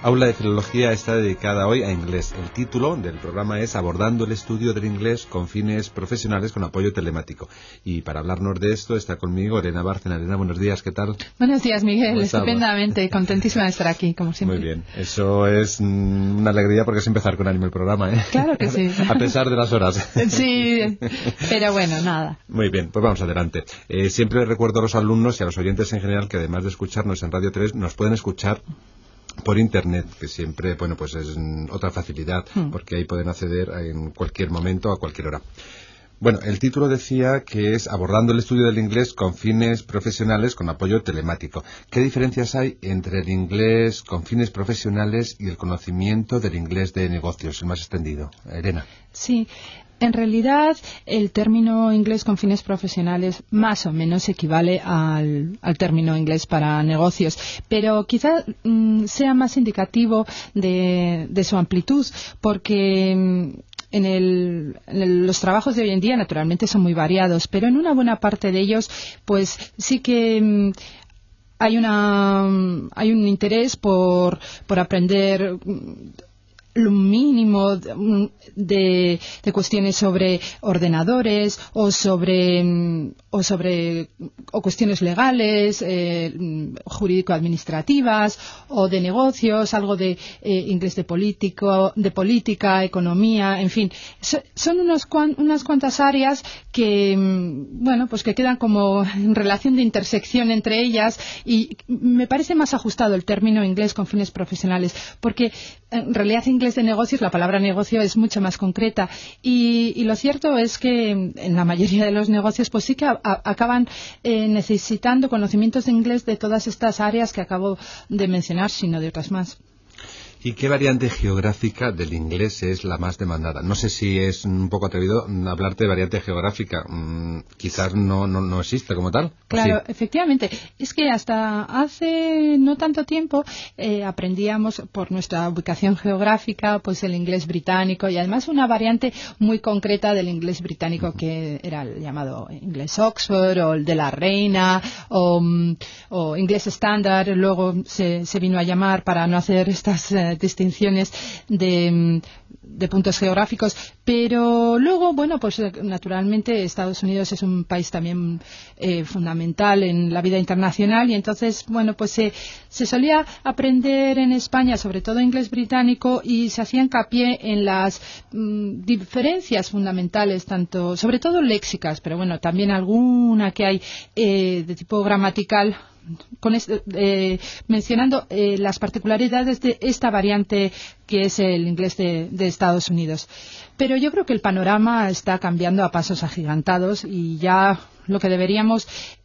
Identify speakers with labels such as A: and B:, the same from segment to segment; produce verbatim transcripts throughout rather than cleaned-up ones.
A: Aula de Filología está dedicada hoy a inglés. El título del programa es Abordando el estudio del inglés con fines profesionales con apoyo telemático. Y para hablarnos de esto está conmigo Elena Bárcena. Elena, buenos días, ¿qué tal?
B: Buenos días, Miguel. Estupendamente, contentísima de estar aquí, como siempre.
A: Muy bien. Eso es mm, una alegría porque es empezar con ánimo el programa, ¿eh?
B: Claro que sí.
A: A pesar de las horas.
B: Sí, pero bueno, nada.
A: Muy bien, pues vamos adelante. Eh, siempre recuerdo a los alumnos y a los oyentes en general que además de escucharnos en Radio tres, nos pueden escuchar por internet, que siempre, bueno, pues es otra facilidad, porque ahí pueden acceder en cualquier momento, a cualquier hora. Bueno, el título decía que es Abordando el estudio del inglés con fines profesionales con apoyo telemático. ¿Qué diferencias hay entre el inglés con fines profesionales y el conocimiento del inglés de negocios, el más extendido? Elena.
B: Sí. En realidad, el término inglés con fines profesionales más o menos equivale al, al término inglés para negocios, pero quizá mm, sea más indicativo de, de su amplitud, porque mm, en, el, en el, los trabajos de hoy en día naturalmente son muy variados, pero en una buena parte de ellos, pues sí que mm, hay una hay un interés por, por aprender lo mínimo de, de cuestiones sobre ordenadores o sobre o sobre o cuestiones legales, eh, jurídico-administrativas o de negocios, algo de eh, inglés de político, de política, economía, en fin, so, son unos cuan, unas cuantas áreas que bueno, pues que quedan como en relación de intersección entre ellas, y me parece más ajustado el término inglés con fines profesionales, porque en realidad inglés de negocios, la palabra negocio es mucho más concreta, y, y lo cierto es que en la mayoría de los negocios pues sí que a, a, acaban eh, necesitando conocimientos de inglés de todas estas áreas que acabo de mencionar, sino de otras más.
A: ¿Y qué variante geográfica del inglés es la más demandada? No sé si es un poco atrevido hablarte de variante geográfica. Mm, quizás no, no, no existe como tal.
B: Claro,
A: sí.
B: Efectivamente. Es que hasta hace no tanto tiempo eh, aprendíamos por nuestra ubicación geográfica pues el inglés británico, y además una variante muy concreta del inglés británico, uh-huh, que era el llamado inglés Oxford o el de la Reina o, o inglés estándar. Luego se, se vino a llamar, para no hacer estas eh, distinciones de, de puntos geográficos, pero luego, bueno, pues naturalmente Estados Unidos es un país también eh, fundamental en la vida internacional, y entonces, bueno, pues se, se solía aprender en España sobre todo inglés británico, y se hacía hincapié en las mm, diferencias fundamentales, tanto, sobre todo léxicas, pero bueno, también alguna que hay eh, de tipo gramatical, con este, eh, mencionando eh, las particularidades de esta variante que es el inglés de, de Estados Unidos. Pero yo creo que el panorama está cambiando a pasos agigantados, y ya lo que deberíamos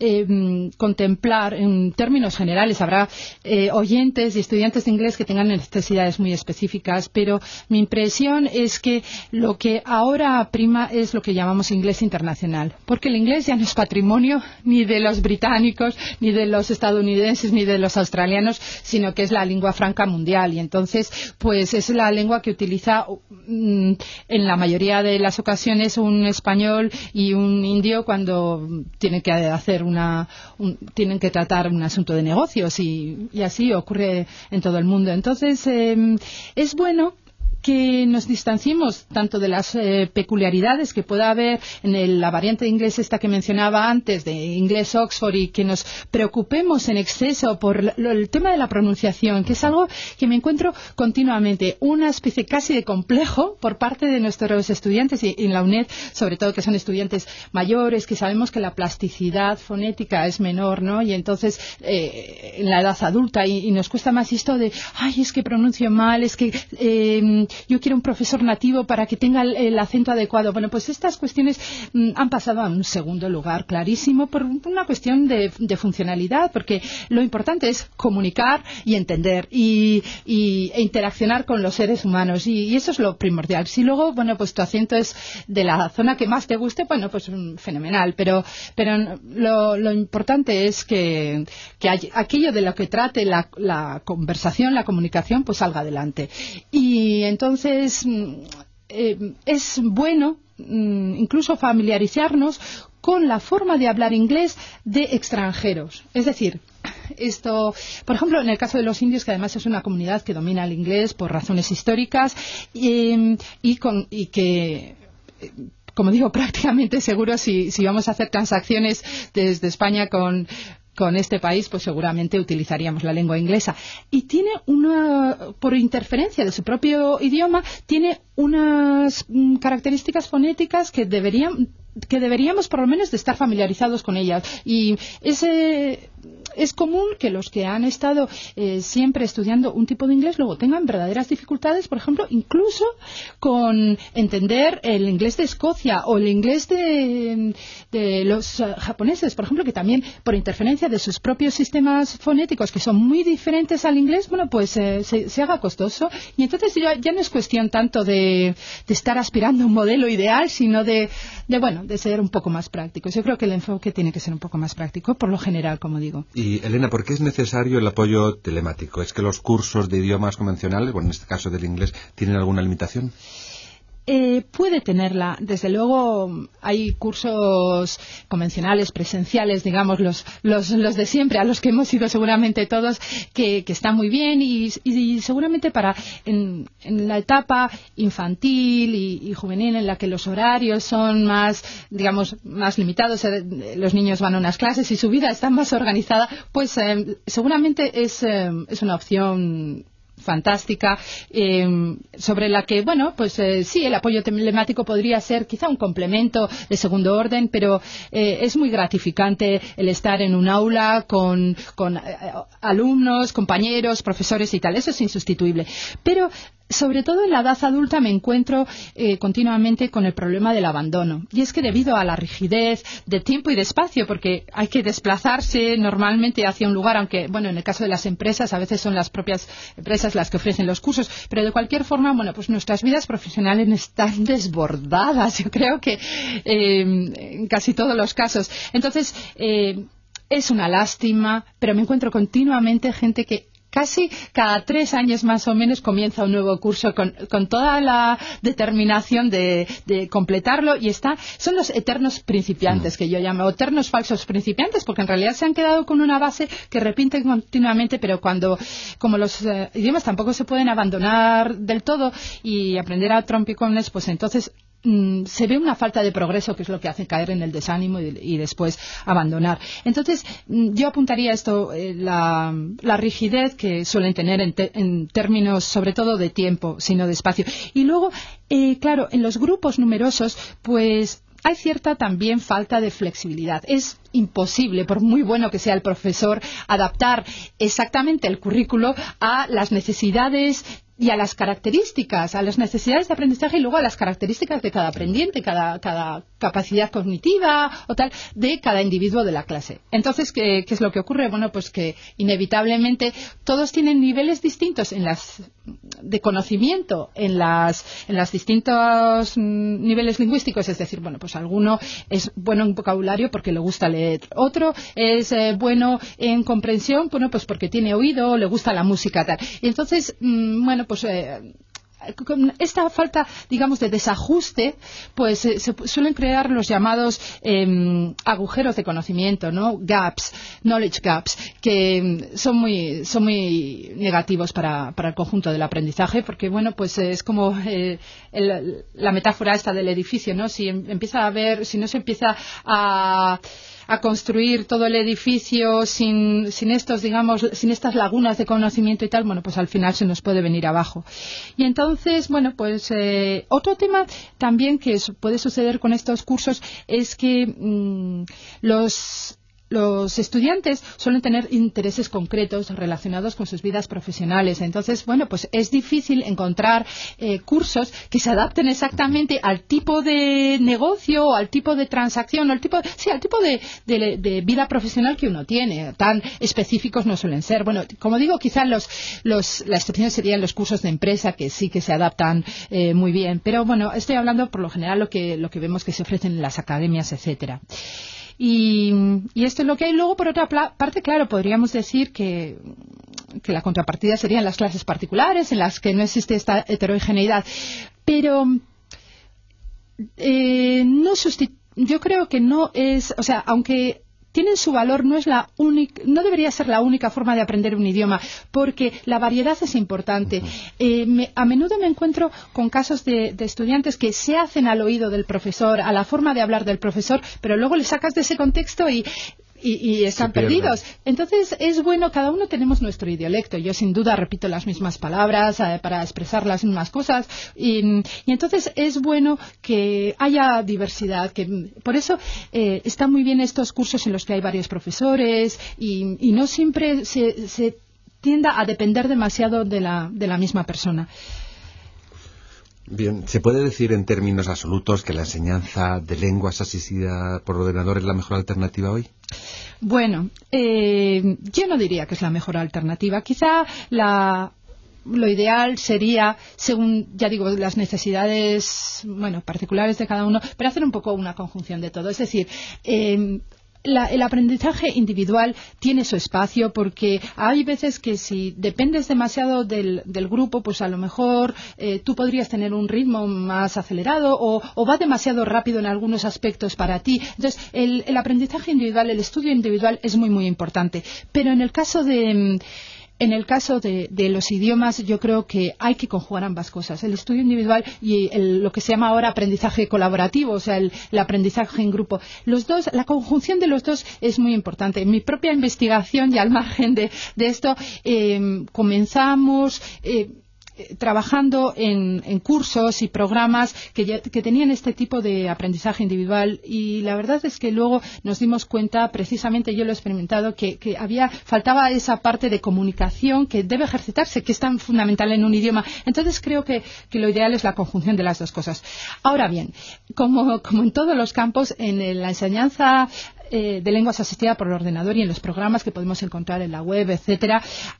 B: eh, contemplar en términos generales, habrá eh, oyentes y estudiantes de inglés que tengan necesidades muy específicas, pero mi impresión es que lo que ahora prima es lo que llamamos inglés internacional, porque el inglés ya no es patrimonio ni de los británicos, ni de los estadounidenses, ni de los australianos, sino que es la lengua franca mundial, y entonces pues es la lengua que utiliza mm, en la mayoría de las ocasiones un español y un indio cuando tienen que hacer una un, tienen que tratar un asunto de negocios, y, y así ocurre en todo el mundo. Entonces eh, es bueno que nos distanciemos tanto de las eh, peculiaridades que pueda haber en el, la variante de inglés esta que mencionaba antes, de inglés Oxford, y que nos preocupemos en exceso por lo, el tema de la pronunciación, que es algo que me encuentro continuamente, una especie casi de complejo por parte de nuestros estudiantes, y, y en la UNED, sobre todo, que son estudiantes mayores, que sabemos que la plasticidad fonética es menor, ¿no? Y entonces eh, en la edad adulta, y, y nos cuesta más esto de, ay, es que pronuncio mal, es que eh, yo quiero un profesor nativo para que tenga el, el acento adecuado. Bueno, pues estas cuestiones mm, han pasado a un segundo lugar clarísimo por una cuestión de, de funcionalidad, porque lo importante es comunicar y entender y, y, e interaccionar con los seres humanos, y, y eso es lo primordial. Si luego, bueno, pues tu acento es de la zona que más te guste, bueno, pues mm, fenomenal, pero, pero lo, lo importante es que, que hay, aquello de lo que trate la, la conversación, la comunicación, pues salga adelante. Y entonces eh, es bueno incluso familiarizarnos con la forma de hablar inglés de extranjeros. Es decir, esto, por ejemplo, en el caso de los indios, que además es una comunidad que domina el inglés por razones históricas y, y, con, y que, como digo, prácticamente seguro si, si vamos a hacer transacciones desde España con con este país, pues seguramente utilizaríamos la lengua inglesa. Y tiene una, por interferencia de su propio idioma, tiene unas mm, características fonéticas que deberían, que deberíamos por lo menos de estar familiarizados con ellas. Y ese, es común que los que han estado eh, siempre estudiando un tipo de inglés luego tengan verdaderas dificultades, por ejemplo, incluso con entender el inglés de Escocia o el inglés de, de los uh, japoneses, por ejemplo, que también por interferencia de sus propios sistemas fonéticos, que son muy diferentes al inglés, bueno, pues eh, se, se haga costoso. Y entonces ya, ya no es cuestión tanto de, de estar aspirando a un modelo ideal, sino de, de, bueno, de ser un poco más prácticos. Yo creo que el enfoque tiene que ser un poco más práctico, por lo general, como digo.
A: Y, Elena, ¿por qué es necesario el apoyo telemático? ¿Es que los cursos de idiomas convencionales, bueno, en este caso del inglés, tienen alguna limitación?
B: Eh, puede tenerla. Desde luego hay cursos convencionales, presenciales, digamos, los, los, los de siempre, a los que hemos ido seguramente todos, que, que están muy bien y, y seguramente para en, en la etapa infantil y, y juvenil en la que los horarios son más, digamos, más limitados, eh, los niños van a unas clases y su vida está más organizada, pues eh, seguramente es, eh, es una opción fantástica, eh, sobre la que, bueno, pues eh, sí, el apoyo telemático podría ser quizá un complemento de segundo orden, pero eh, es muy gratificante el estar en un aula con, con eh, alumnos, compañeros, profesores y tal. Eso es insustituible. Pero sobre todo en la edad adulta me encuentro eh, continuamente con el problema del abandono. Y es que debido a la rigidez de tiempo y de espacio, porque hay que desplazarse normalmente hacia un lugar, aunque, bueno, en el caso de las empresas, a veces son las propias empresas las que ofrecen los cursos, pero de cualquier forma, bueno, pues nuestras vidas profesionales están desbordadas, yo creo que eh, en casi todos los casos. Entonces, eh, es una lástima, pero me encuentro continuamente gente que casi cada tres años más o menos comienza un nuevo curso con, con toda la determinación de, de completarlo y está, son los eternos principiantes que yo llamo, eternos falsos principiantes, porque en realidad se han quedado con una base que repiten continuamente, pero cuando, como los eh, idiomas tampoco se pueden abandonar del todo y aprender a trompicones, pues entonces se ve una falta de progreso que es lo que hace caer en el desánimo y, y después abandonar. Entonces yo apuntaría esto, eh, la, la rigidez que suelen tener en, te, en términos sobre todo de tiempo, sino de espacio. Y luego, eh, claro, en los grupos numerosos, pues hay cierta también falta de flexibilidad. Es imposible, por muy bueno que sea el profesor, adaptar exactamente el currículo a las necesidades y a las características, a las necesidades de aprendizaje y luego a las características de cada aprendiente, cada, cada capacidad cognitiva o tal, de cada individuo de la clase. Entonces, ¿qué, qué es lo que ocurre? Bueno, pues que inevitablemente todos tienen niveles distintos en las, de conocimiento en las, en los distintos mm, niveles lingüísticos, es decir, bueno, pues alguno es bueno en vocabulario porque le gusta leer, otro es eh, bueno en comprensión, bueno, pues porque tiene oído, le gusta la música, tal. Y entonces, mmm, bueno, pues eh, con esta falta, digamos, de desajuste, pues eh, se suelen crear los llamados eh, agujeros de conocimiento, ¿no? Gaps, knowledge gaps, que son muy, son muy negativos para, para el conjunto del aprendizaje, porque, bueno, pues eh, es como eh, el, la metáfora esta del edificio, ¿no? Si empieza a haber, si no se empieza a a construir todo el edificio sin, sin estos, digamos, sin estas lagunas de conocimiento y tal, bueno, pues al final se nos puede venir abajo. Y entonces, bueno, pues eh, otro tema también que puede suceder con estos cursos es que mmm, los los estudiantes suelen tener intereses concretos relacionados con sus vidas profesionales. Entonces, bueno, pues es difícil encontrar eh, cursos que se adapten exactamente al tipo de negocio o al tipo de transacción o al tipo, sí, al tipo de, de, de vida profesional que uno tiene. Tan específicos no suelen ser. Bueno, como digo, quizás los, los, la excepción serían los cursos de empresa que sí que se adaptan eh, muy bien. Pero bueno, estoy hablando por lo general lo que, lo que vemos que se ofrecen en las academias, etcétera. Y, y esto es lo que hay. Luego, por otra parte, claro, podríamos decir que, que la contrapartida serían las clases particulares, en las que no existe esta heterogeneidad. Pero eh, no sustitu- yo creo que no es, o sea, aunque tienen su valor, no es la única, no debería ser la única forma de aprender un idioma, porque la variedad es importante. Eh, me, a menudo me encuentro con casos de, de estudiantes que se hacen al oído del profesor, a la forma de hablar del profesor, pero luego le sacas de ese contexto y Y, y están perdidos. Entonces es bueno, cada uno tenemos nuestro idiolecto. Yo sin duda repito las mismas palabras eh, para expresar las mismas cosas y, y entonces es bueno que haya diversidad. Que, por eso eh, están muy bien estos cursos en los que hay varios profesores y, y no siempre se, se tienda a depender demasiado de la, de la misma persona.
A: Bien, ¿se puede decir en términos absolutos que la enseñanza de lenguas asistida por ordenador es la mejor alternativa hoy?
B: Bueno, eh, yo no diría que es la mejor alternativa. Quizá la, lo ideal sería, según, ya digo, las necesidades, bueno, particulares de cada uno, pero hacer un poco una conjunción de todo. Es decir, eh, La, el aprendizaje individual tiene su espacio porque hay veces que si dependes demasiado del, del grupo, pues a lo mejor eh, tú podrías tener un ritmo más acelerado o, o va demasiado rápido en algunos aspectos para ti. Entonces, el, el aprendizaje individual, el estudio individual es muy, muy importante. Pero en el caso de... En el caso de, de los idiomas, yo creo que hay que conjugar ambas cosas, el estudio individual y el, lo que se llama ahora aprendizaje colaborativo, o sea, el, el aprendizaje en grupo. Los dos, la conjunción de los dos es muy importante. En mi propia investigación, y al margen de, de esto, eh, comenzamos... Eh, trabajando en, en cursos y programas que, ya, que tenían este tipo de aprendizaje individual y la verdad es que luego nos dimos cuenta, precisamente yo lo he experimentado, que, que había, faltaba esa parte de comunicación que debe ejercitarse, que es tan fundamental en un idioma. Entonces creo que, que lo ideal es la conjunción de las dos cosas. Ahora bien, como, como en todos los campos, en la enseñanza Eh, de lenguas asistida por el ordenador y en los programas que podemos encontrar en la web, etcétera,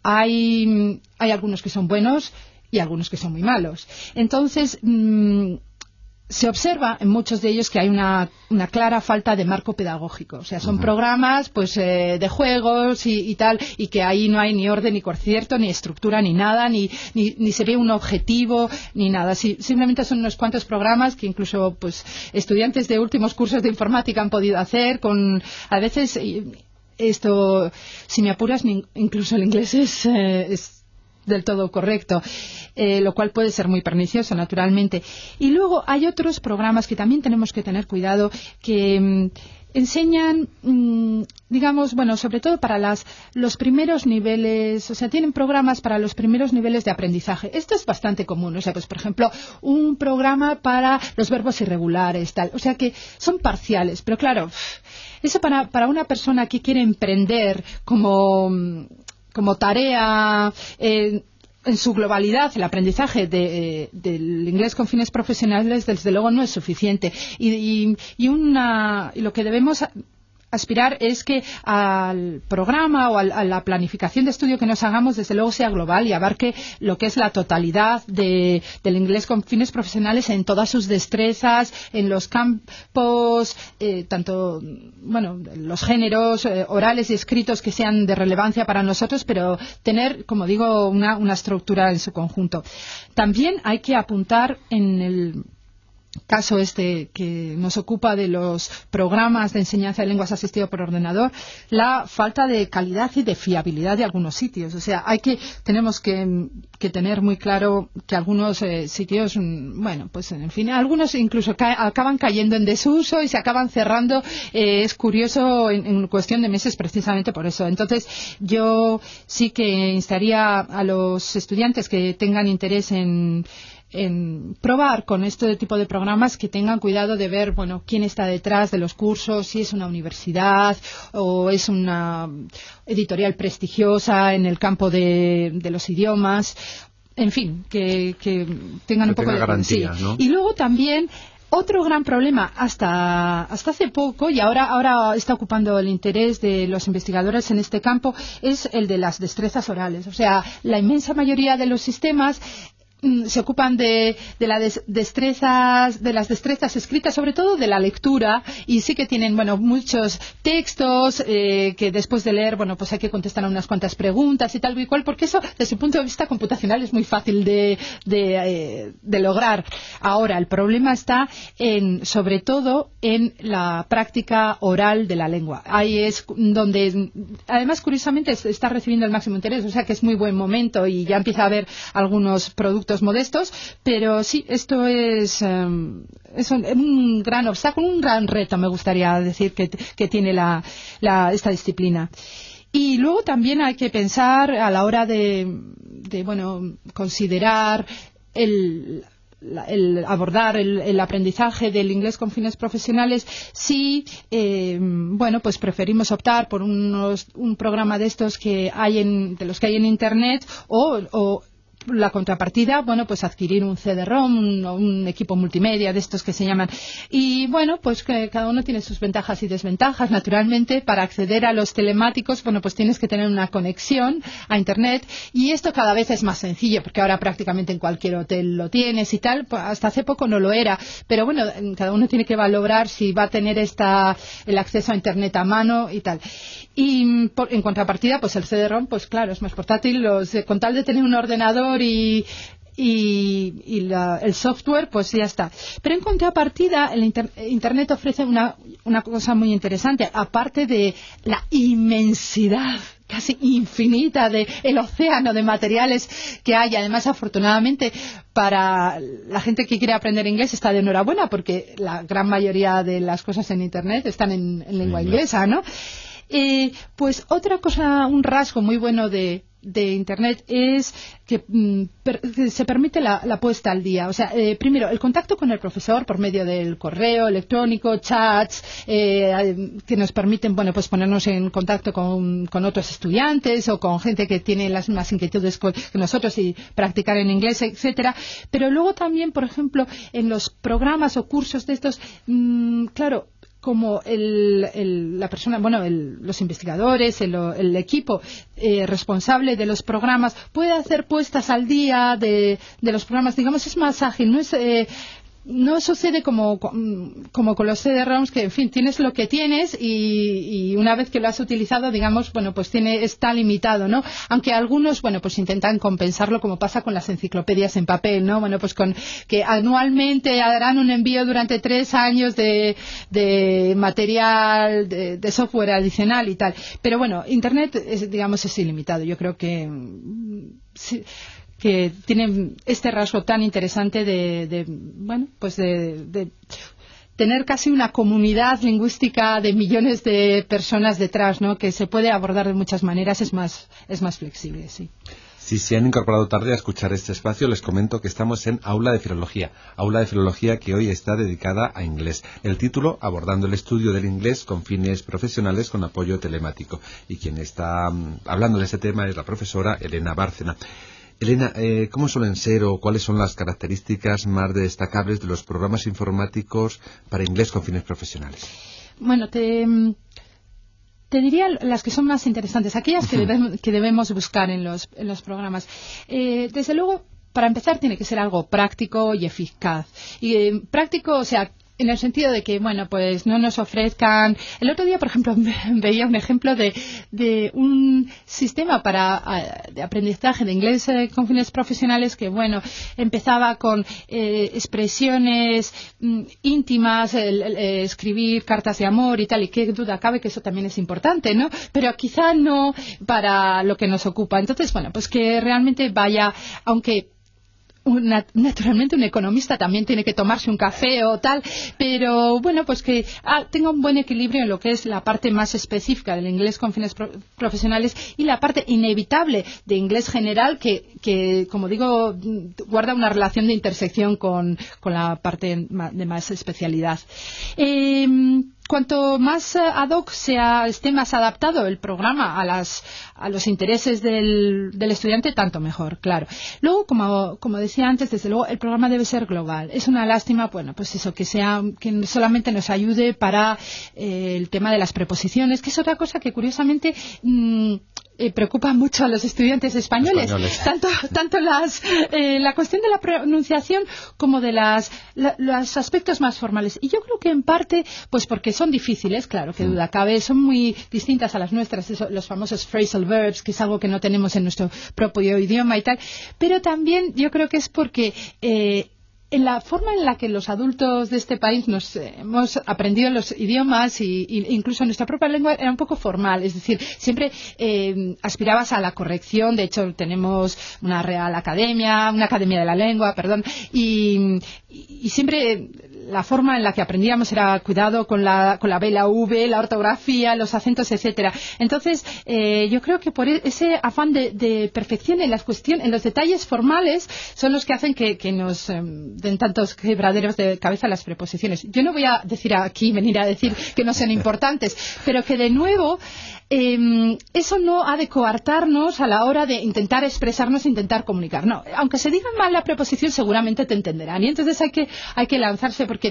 B: hay, hay algunos que son buenos y algunos que son muy malos. Entonces, mmm, se observa en muchos de ellos que hay una, una clara falta de marco pedagógico. O sea, son uh-huh. programas pues eh, de juegos y, y tal, y que ahí no hay ni orden, ni concierto, ni estructura, ni nada, ni, ni, ni se ve un objetivo, ni nada. Si, simplemente son unos cuantos programas que incluso pues estudiantes de últimos cursos de informática han podido hacer con, a veces, esto, si me apuras, ni, incluso el inglés es... Eh, es del todo correcto, eh, lo cual puede ser muy pernicioso, naturalmente. Y luego hay otros programas que también tenemos que tener cuidado, que mmm, enseñan, mmm, digamos, bueno, sobre todo para las, los primeros niveles, o sea, tienen programas para los primeros niveles de aprendizaje. Esto es bastante común, o sea, pues por ejemplo, un programa para los verbos irregulares, tal, o sea que son parciales, pero claro, eso para, para una persona que quiere emprender como... como tarea eh, en su globalidad, el aprendizaje de, eh, del inglés con fines profesionales, desde luego no es suficiente. Y, y, y, una, y lo que debemos aspirar es que al programa o al, a la planificación de estudio que nos hagamos, desde luego sea global y abarque lo que es la totalidad de, del inglés con fines profesionales en todas sus destrezas, en los campos, eh, tanto, bueno, los géneros eh, orales y escritos que sean de relevancia para nosotros, pero tener, como digo, una, una estructura en su conjunto. También hay que apuntar en el caso este que nos ocupa de los programas de enseñanza de lenguas asistido por ordenador, la falta de calidad y de fiabilidad de algunos sitios. O sea, hay que tenemos que, que tener muy claro que algunos eh, sitios, bueno, pues en fin, algunos incluso ca- acaban cayendo en desuso y se acaban cerrando. Eh, es curioso en, en cuestión de meses precisamente por eso. Entonces, yo sí que instaría a los estudiantes que tengan interés en en probar con este tipo de programas, que tengan cuidado de ver, bueno, quién está detrás de los cursos, si es una universidad o es una editorial prestigiosa en el campo de, de los idiomas, en fin, que, que tengan
A: que
B: un poco
A: tenga
B: de
A: garantía,
B: sí.
A: ¿no?
B: Y luego también otro gran problema hasta, hasta hace poco, y ahora, ahora está ocupando el interés de los investigadores en este campo, es el de las destrezas orales. O sea, la inmensa mayoría de los sistemas se ocupan de, de, la des, destrezas, de las destrezas escritas, sobre todo de la lectura, y sí que tienen, bueno, muchos textos eh, que después de leer, bueno, pues hay que contestar a unas cuantas preguntas y tal y cual, porque eso, desde el punto de vista computacional, es muy fácil de, de, eh, de lograr. Ahora, el problema está en, sobre todo, en la práctica oral de la lengua. Ahí es donde, además, curiosamente, está recibiendo el máximo interés, o sea que es muy buen momento y ya empieza a haber algunos productos modestos, pero sí, esto es, um, es un, un gran obstáculo, un gran reto, me gustaría decir, que, que tiene la, la, esta disciplina. Y luego también hay que pensar a la hora de, de bueno, considerar el, el abordar el, el aprendizaje del inglés con fines profesionales, si eh, bueno, pues preferimos optar por unos, un programa de estos que hay en, de los que hay en internet, o, o la contrapartida, bueno, pues adquirir un C D ROM, un, un equipo multimedia de estos que se llaman. Y bueno, pues que cada uno tiene sus ventajas y desventajas. Naturalmente, para acceder a los telemáticos, bueno, pues tienes que tener una conexión a internet, y esto cada vez es más sencillo, porque ahora prácticamente en cualquier hotel lo tienes y tal. Pues hasta hace poco no lo era, pero bueno, cada uno tiene que valorar si va a tener esta, el acceso a internet a mano y tal. Y por, en contrapartida, pues el C D ROM, pues claro, es más portátil, los, con tal de tener un ordenador y, y, y la, el software, pues ya está. Pero en contrapartida, el inter, internet ofrece una, una cosa muy interesante, aparte de la inmensidad casi infinita de el océano de materiales que hay. Además, afortunadamente, para la gente que quiere aprender inglés está de enhorabuena, porque la gran mayoría de las cosas en internet están en, en lengua sí, inglesa, ¿no? Eh, pues otra cosa, un rasgo muy bueno de, de Internet es que, mm, per, que se permite la, la puesta al día. O sea, eh, primero, el contacto con el profesor por medio del correo electrónico, chats, eh, que nos permiten, bueno, pues ponernos en contacto con, con otros estudiantes o con gente que tiene las mismas inquietudes que nosotros y practicar en inglés, etcétera. Pero luego también, por ejemplo, en los programas o cursos de estos, mmm, claro, como el, el, la persona, bueno, el, los investigadores, el, el equipo eh, responsable de los programas puede hacer puestas al día de, de los programas, digamos, es más ágil, no es... Eh, no sucede como, como con los C D ROMs, que en fin, tienes lo que tienes y, y una vez que lo has utilizado, digamos, bueno, pues tiene, está limitado, ¿no? Aunque algunos, bueno, pues intentan compensarlo, como pasa con las enciclopedias en papel, ¿no? Bueno, pues con que anualmente harán un envío durante tres años de, de material, de, de software adicional y tal. Pero bueno, Internet, es, digamos, es ilimitado. Yo creo que... Sí, que tienen este rasgo tan interesante de, de bueno, pues de, de tener casi una comunidad lingüística de millones de personas detrás, ¿no? Que se puede abordar de muchas maneras, es más, es más flexible, sí.
A: Si se han incorporado tarde a escuchar este espacio, les comento que estamos en Aula de Filología, Aula de Filología que hoy está dedicada a inglés. El título, abordando el estudio del inglés con fines profesionales con apoyo telemático. Y quien está um, hablando de este tema es la profesora Elena Bárcena. Elena, eh, ¿cómo suelen ser o cuáles son las características más destacables de los programas informáticos para inglés con fines profesionales?
B: Bueno, te, te diría las que son más interesantes, aquellas que, debemos, que debemos buscar en los, en los programas. Eh, desde luego, para empezar, tiene que ser algo práctico y eficaz. Y eh, práctico, o sea, en el sentido de que, bueno, pues no nos ofrezcan... El otro día, por ejemplo, veía un ejemplo de, de un sistema para de aprendizaje de inglés eh, con fines profesionales que, bueno, empezaba con eh, expresiones mm, íntimas, el, el, el, escribir cartas de amor y tal, y qué duda cabe que eso también es importante, ¿no? Pero quizá no para lo que nos ocupa. Entonces, bueno, pues que realmente vaya, aunque... Una, naturalmente un economista también tiene que tomarse un café o tal, pero bueno, pues que ah, tenga un buen equilibrio en lo que es la parte más específica del inglés con fines pro profesionales y la parte inevitable de inglés general que, que, como digo, guarda una relación de intersección con, con la parte de más especialidad. Eh, Cuanto más ad hoc sea, esté más adaptado el programa a, las, a los intereses del, del estudiante, tanto mejor, claro. Luego, como, como decía antes, desde luego el programa debe ser global. Es una lástima, bueno, pues eso, que sea, que solamente nos ayude para eh, el tema de las preposiciones, que es otra cosa que curiosamente mmm, eh, preocupa mucho a los estudiantes españoles,
A: españoles.
B: tanto tanto las eh, la cuestión de la pronunciación como de las la, los aspectos más formales. Y yo creo que en parte, pues porque son difíciles, claro, que duda cabe, son muy distintas a las nuestras, eso, los famosos phrasal verbs, que es algo que no tenemos en nuestro propio idioma y tal, pero también yo creo que es porque eh, en la forma en la que los adultos de este país nos eh, hemos aprendido los idiomas y, y incluso nuestra propia lengua era un poco formal, es decir, siempre eh, aspirabas a la corrección. De hecho tenemos una Real Academia, una Academia de la Lengua, perdón, y, y, y siempre la forma en la que aprendíamos era cuidado con la, con la B, la V, la ortografía, los acentos, etcétera. Entonces eh, yo creo que por ese afán de, de perfección en las cuestiones, en los detalles formales, son los que hacen que, que nos eh, den tantos quebraderos de cabeza las preposiciones. Yo no voy a decir aquí, venir a decir que no sean importantes, pero que de nuevo eh, eso no ha de coartarnos a la hora de intentar expresarnos, intentar comunicar. No, aunque se diga mal la preposición, seguramente te entenderán. Y entonces hay que, hay que lanzarse porque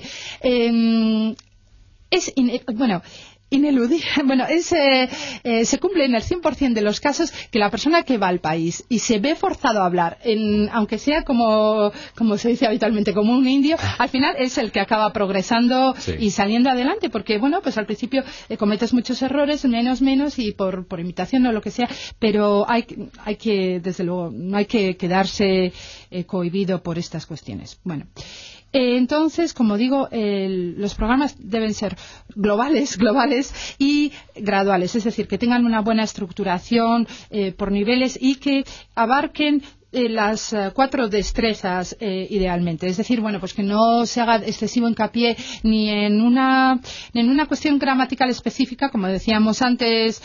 B: eh, es, in, bueno, ineludible, bueno, es, eh, eh, se cumple en el cien por ciento de los casos que la persona que va al país y se ve forzado a hablar, en, aunque sea como, como se dice habitualmente, como un indio, al final es el que acaba progresando sí. y saliendo adelante, porque bueno, pues al principio eh, cometes muchos errores, menos, menos, y por, por imitación o lo que sea, pero hay, hay que, desde luego, no hay que quedarse eh, cohibido por estas cuestiones. Bueno. Entonces, como digo, el, los programas deben ser globales, globales y graduales, es decir, que tengan una buena estructuración eh, por niveles y que abarquen eh, las uh, cuatro destrezas eh, idealmente. Es decir, bueno, pues que no se haga excesivo hincapié ni en una, ni en una cuestión gramatical específica, como decíamos antes,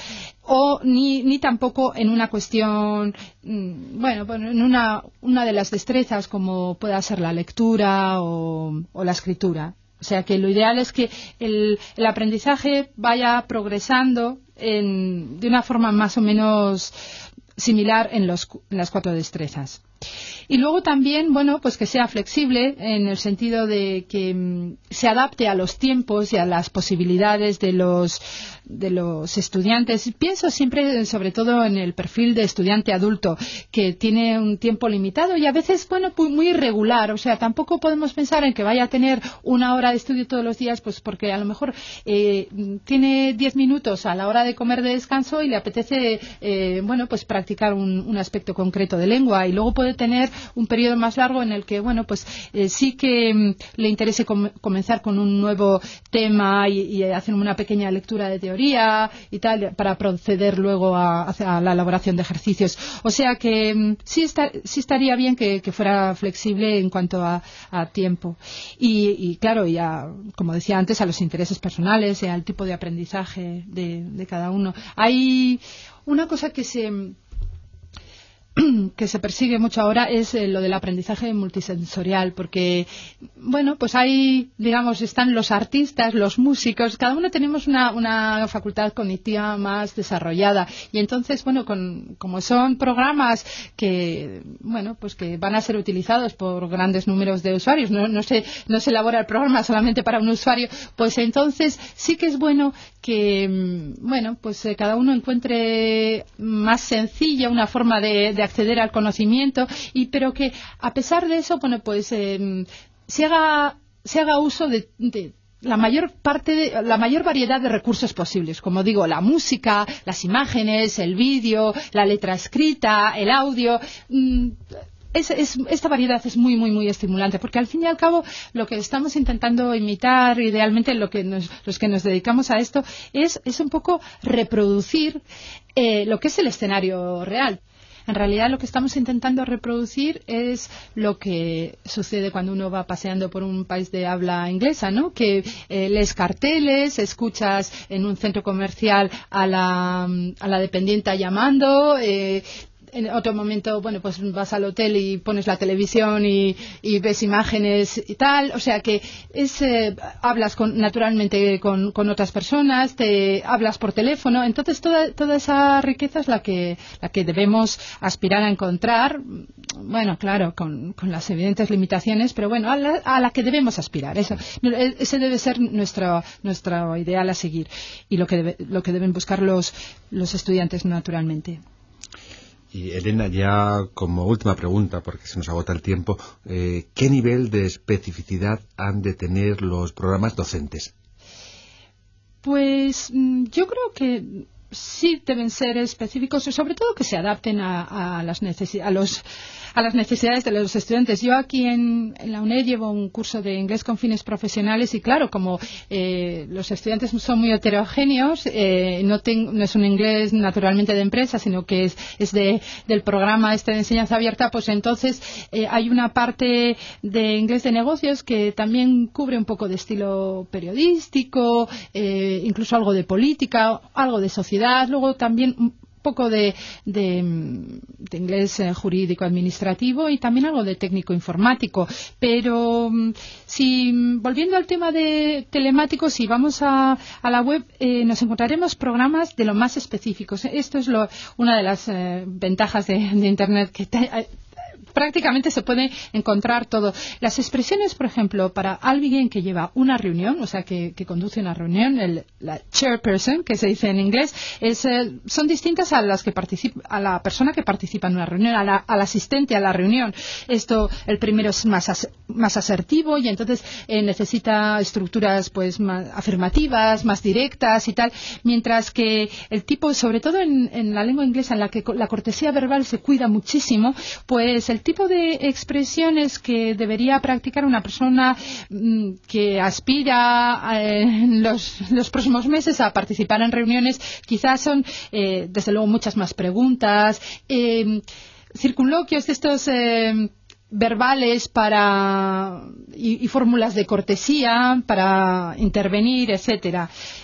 B: o ni, ni tampoco en una cuestión, bueno, en una, una de las destrezas como pueda ser la lectura o, o la escritura. O sea que lo ideal es que el, el aprendizaje vaya progresando en, de una forma más o menos similar en, los, en las cuatro destrezas. Y luego también, bueno, pues que sea flexible en el sentido de que mm, se adapte a los tiempos y a las posibilidades de los de los estudiantes. Pienso siempre, sobre todo, en el perfil de estudiante adulto que tiene un tiempo limitado y a veces, bueno, muy irregular. O sea, tampoco podemos pensar en que vaya a tener una hora de estudio todos los días, pues porque a lo mejor eh, tiene diez minutos a la hora de comer de descanso y le apetece, eh, bueno, pues practicar un, un aspecto concreto de lengua, y luego puede tener un periodo más largo en el que, bueno, pues eh, sí que mm, le interese com- comenzar con un nuevo tema y, y hacer una pequeña lectura de teoría y tal, para proceder luego a, a la elaboración de ejercicios. O sea que mm, sí, está, sí estaría bien que, que fuera flexible en cuanto a, a tiempo. Y, y claro, y a, como decía antes, a los intereses personales y al tipo de aprendizaje de, de cada uno. Hay una cosa que se que se persigue mucho ahora es eh, lo del aprendizaje multisensorial, porque bueno, pues hay, digamos, están los artistas, los músicos, cada uno tenemos una, una facultad cognitiva más desarrollada, y entonces, bueno, con, como son programas que, bueno, pues que van a ser utilizados por grandes números de usuarios, no, no se, no se elabora el programa solamente para un usuario, pues entonces sí que es bueno que, bueno, pues eh, cada uno encuentre más sencilla una forma de, de acceder al conocimiento, y pero que a pesar de eso, bueno, pues eh, se haga se haga uso de, de la mayor parte de, la mayor variedad de recursos posibles, como digo, la música, las imágenes, el vídeo, la letra escrita, el audio. mm, Es, es, esta variedad es muy, muy, muy estimulante, porque al fin y al cabo lo que estamos intentando imitar, idealmente lo que nos, los que nos dedicamos a esto, es, es un poco reproducir eh, lo que es el escenario real. En realidad lo que estamos intentando reproducir es lo que sucede cuando uno va paseando por un país de habla inglesa, ¿no? Que eh, lees carteles, escuchas en un centro comercial a la, a la dependienta llamando, eh, en otro momento, bueno, pues vas al hotel y pones la televisión y, y ves imágenes y tal. O sea que es, eh, hablas con, naturalmente con, con otras personas, te hablas por teléfono. Entonces toda, toda esa riqueza es la que, la que debemos aspirar a encontrar. Bueno, claro, con, con las evidentes limitaciones, pero bueno, a la, a la que debemos aspirar. Eso, ese debe ser nuestro, nuestro ideal a seguir y lo que, debe, lo que deben buscar los, los estudiantes naturalmente.
A: Y Elena, ya como última pregunta, porque se nos agota el tiempo, eh, ¿qué nivel de especificidad han de tener los programas docentes?
B: Pues yo creo que sí deben ser específicos, sobre todo que se adapten a, a las necesi- a los a las necesidades de los estudiantes. Yo aquí en, en la UNED llevo un curso de inglés con fines profesionales y claro, como eh, los estudiantes son muy heterogéneos, eh, no, ten, no es un inglés naturalmente de empresa, sino que es, es de, del programa este de enseñanza abierta, pues entonces eh, hay una parte de inglés de negocios que también cubre un poco de estilo periodístico, eh, incluso algo de política, algo de sociedad, luego también un poco de, de, de inglés eh, jurídico administrativo y también algo de técnico informático. Pero si volviendo al tema de telemáticos, si vamos a, a la web eh, nos encontraremos programas de lo más específicos. Esto es lo, una de las eh, ventajas de, de Internet, que te, eh, prácticamente se puede encontrar todo. Las expresiones, por ejemplo, para alguien que lleva una reunión, o sea, que, que conduce una reunión, el, la chairperson, que se dice en inglés, es, eh, son distintas a las que participa, a la persona que participa en una reunión, a la, al asistente a la reunión. Esto, el primero es más, as, más asertivo y entonces eh, necesita estructuras pues más afirmativas, más directas y tal, mientras que el tipo, sobre todo en, en la lengua inglesa, en la que la cortesía verbal se cuida muchísimo, pues el tipo de expresiones que debería practicar una persona mmm, que aspira eh, en los, los próximos meses a participar en reuniones quizás son eh, desde luego muchas más preguntas, eh, circunloquios de estos eh, verbales para y, y fórmulas de cortesía para intervenir, etcétera.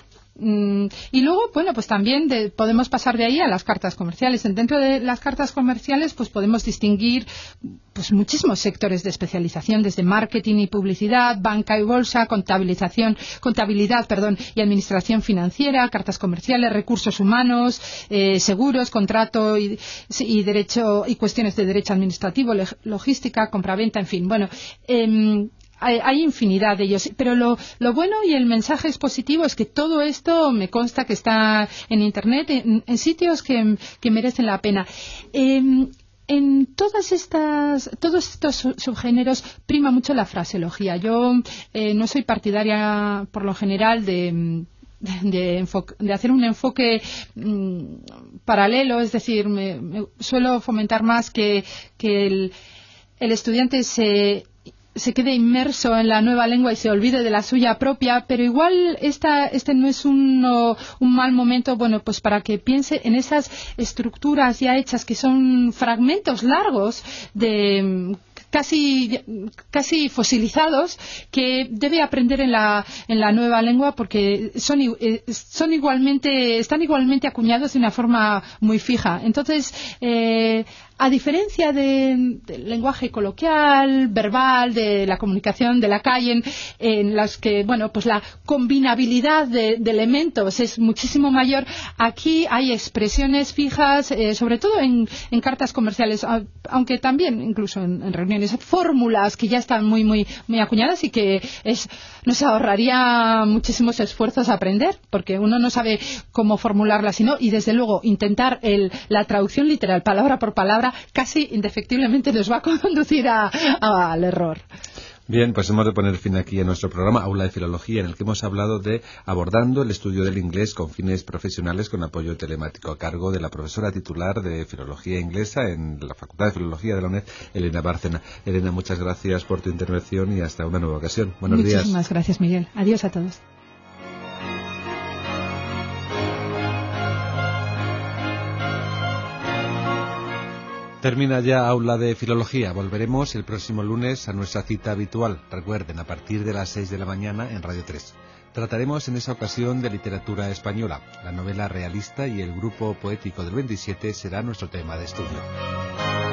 B: Mm, y luego, bueno, pues también de, podemos pasar de ahí a las cartas comerciales. Dentro de las cartas comerciales, pues podemos distinguir pues muchísimos sectores de especialización, desde marketing y publicidad, banca y bolsa, contabilización, contabilidad, perdón, y administración financiera, cartas comerciales, recursos humanos, eh, seguros, contrato y, y derecho y cuestiones de derecho administrativo, logística, compraventa, en fin. Bueno, eh, Hay, hay infinidad de ellos, pero lo, lo bueno y el mensaje es positivo, es que todo esto me consta que está en Internet, en, en sitios que, que merecen la pena. Eh, en todas estas, todos estos subgéneros prima mucho la fraseología. Yo eh, no soy partidaria, por lo general, de De, de hacer un enfoque mmm, paralelo, es decir, me, me suelo fomentar más que, que el, el estudiante se se quede inmerso en la nueva lengua y se olvide de la suya propia, pero igual esta, este no es un, no, un mal momento, bueno, pues para que piense en esas estructuras ya hechas que son fragmentos largos de casi casi fosilizados que debe aprender en la en la nueva lengua, porque son son igualmente están igualmente acuñados de una forma muy fija. Entonces eh, a diferencia de, del lenguaje coloquial, verbal, de la comunicación de la calle, en, en las que, bueno, pues la combinabilidad de, de elementos es muchísimo mayor, aquí hay expresiones fijas, eh, sobre todo en, en cartas comerciales, aunque también incluso en, en reuniones, fórmulas que ya están muy, muy, muy acuñadas y que es, nos ahorraría muchísimos esfuerzos aprender, porque uno no sabe cómo formularlas, sino, y desde luego intentar el, la traducción literal, palabra por palabra, casi indefectiblemente nos va a conducir a, a, al error.
A: Bien, pues hemos de poner fin aquí a nuestro programa Aula de Filología, en el que hemos hablado de abordando el estudio del inglés con fines profesionales con apoyo telemático, a cargo de la profesora titular de Filología Inglesa en la Facultad de Filología de la UNED, Elena Bárcena. Elena, muchas gracias por tu intervención y hasta una nueva ocasión. Buenos días.
B: Muchísimas gracias, Miguel. Adiós a todos.
A: Termina ya Aula de Filología. Volveremos el próximo lunes a nuestra cita habitual. Recuerden, a partir de las seis de la mañana en Radio tres. Trataremos en esa ocasión de literatura española. La novela realista y el grupo poético del veintisiete será nuestro tema de estudio.